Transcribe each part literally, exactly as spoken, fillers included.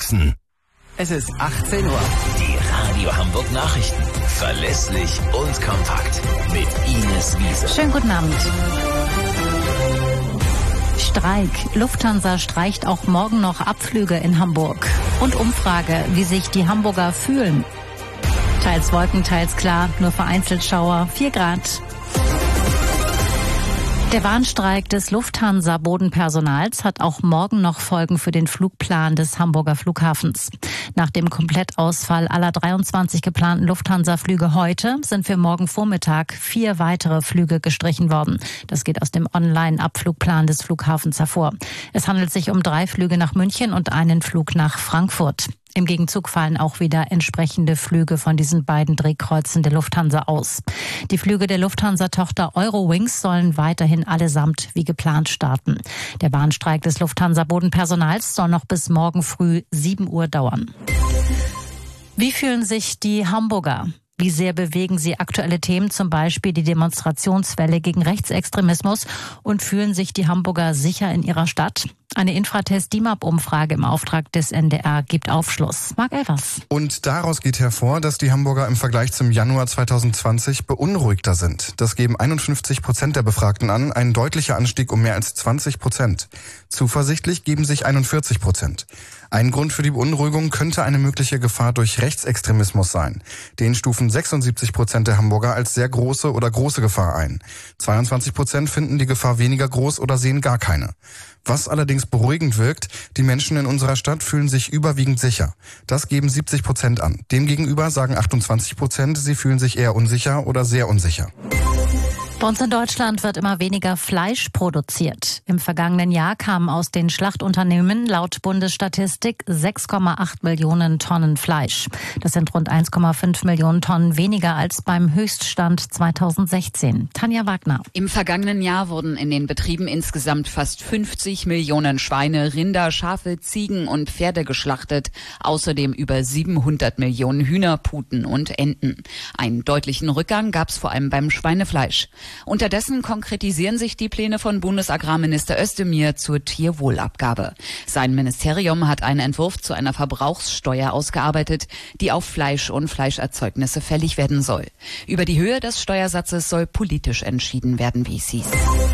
Sachsen. Es ist achtzehn Uhr. Die Radio Hamburg Nachrichten. Verlässlich und kompakt. Mit Ines Wiese. Schönen guten Abend. Streik. Lufthansa streicht auch morgen noch Abflüge in Hamburg. Und Umfrage, wie sich die Hamburger fühlen. Teils Wolken, teils klar, nur vereinzelt Schauer, vier Grad. Der Warnstreik des Lufthansa-Bodenpersonals hat auch morgen noch Folgen für den Flugplan des Hamburger Flughafens. Nach dem Komplettausfall aller dreiundzwanzig geplanten Lufthansa-Flüge heute sind für morgen Vormittag vier weitere Flüge gestrichen worden. Das geht aus dem Online-Abflugplan des Flughafens hervor. Es handelt sich um drei Flüge nach München und einen Flug nach Frankfurt. Im Gegenzug fallen auch wieder entsprechende Flüge von diesen beiden Drehkreuzen der Lufthansa aus. Die Flüge der Lufthansa-Tochter Eurowings sollen weiterhin allesamt wie geplant starten. Der Bahnstreik des Lufthansa-Bodenpersonals soll noch bis morgen früh sieben Uhr dauern. Wie fühlen sich die Hamburger? Wie sehr bewegen sie aktuelle Themen, zum Beispiel die Demonstrationswelle gegen Rechtsextremismus, und fühlen sich die Hamburger sicher in ihrer Stadt? Eine Infratest-D I M A P-Umfrage im Auftrag des N D R gibt Aufschluss. Marc Elvers. Und daraus geht hervor, dass die Hamburger im Vergleich zum Januar zwanzig zwanzig beunruhigter sind. Das geben einundfünfzig Prozent der Befragten an, ein deutlicher Anstieg um mehr als zwanzig Prozent. Zuversichtlich geben sich einundvierzig Prozent. Ein Grund für die Beunruhigung könnte eine mögliche Gefahr durch Rechtsextremismus sein. Den stufen sechsundsiebzig Prozent der Hamburger als sehr große oder große Gefahr ein. zweiundzwanzig Prozent finden die Gefahr weniger groß oder sehen gar keine. Was allerdings beruhigend wirkt, die Menschen in unserer Stadt fühlen sich überwiegend sicher. Das geben siebzig Prozent an. Demgegenüber sagen achtundzwanzig Prozent, sie fühlen sich eher unsicher oder sehr unsicher. Bei uns in Deutschland wird immer weniger Fleisch produziert. Im vergangenen Jahr kamen aus den Schlachtunternehmen laut Bundesstatistik sechs Komma acht Millionen Tonnen Fleisch. Das sind rund eins Komma fünf Millionen Tonnen weniger als beim Höchststand zweitausendsechzehn. Tanja Wagner. Im vergangenen Jahr wurden in den Betrieben insgesamt fast fünfzig Millionen Schweine, Rinder, Schafe, Ziegen und Pferde geschlachtet. Außerdem über siebenhundert Millionen Hühner, Puten und Enten. Einen deutlichen Rückgang gab es vor allem beim Schweinefleisch. Unterdessen konkretisieren sich die Pläne von Bundesagrarminister Özdemir zur Tierwohlabgabe. Sein Ministerium hat einen Entwurf zu einer Verbrauchssteuer ausgearbeitet, die auf Fleisch und Fleischerzeugnisse fällig werden soll. Über die Höhe des Steuersatzes soll politisch entschieden werden, wie es hieß.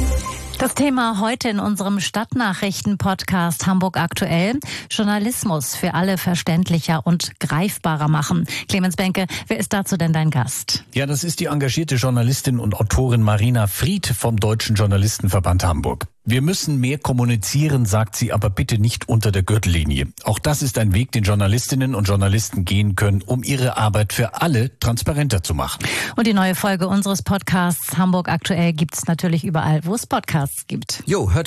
Das Thema heute in unserem Stadtnachrichten-Podcast Hamburg aktuell: Journalismus für alle verständlicher und greifbarer machen. Clemens Benke, wer ist dazu denn dein Gast? Ja, das ist die engagierte Journalistin und Autorin Marina Fried vom Deutschen Journalistenverband Hamburg. Wir müssen mehr kommunizieren, sagt sie, aber bitte nicht unter der Gürtellinie. Auch das ist ein Weg, den Journalistinnen und Journalisten gehen können, um ihre Arbeit für alle transparenter zu machen. Und die neue Folge unseres Podcasts Hamburg aktuell gibt's natürlich überall, wo es Podcasts gibt. Jo, hört